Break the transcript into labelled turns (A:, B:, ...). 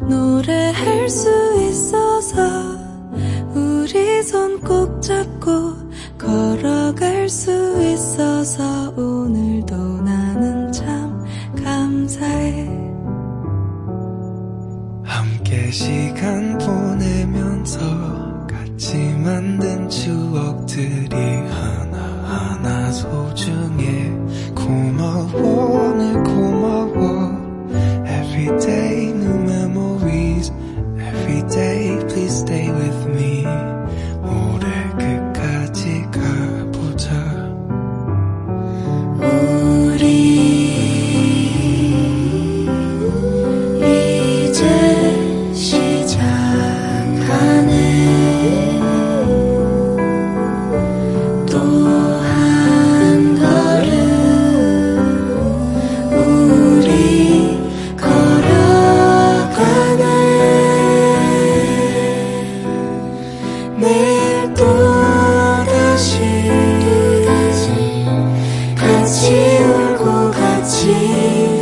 A: 노래할 수 있어서 우리 손 꼭 잡고 걸어갈 수 있어서 오늘도 나는 참 감사해.
B: 함께 시간 보내면서 같이 만든 추억들이 하나하나 소중해. 고마워 늘 고마워. Everyday new memories. Everyday please stay with me. 올해 끝까지 가보자.
A: 우리 이제 시작하네. 또 한 걸음 우리 걸어가네. 내일 또다시 같이 울고 같이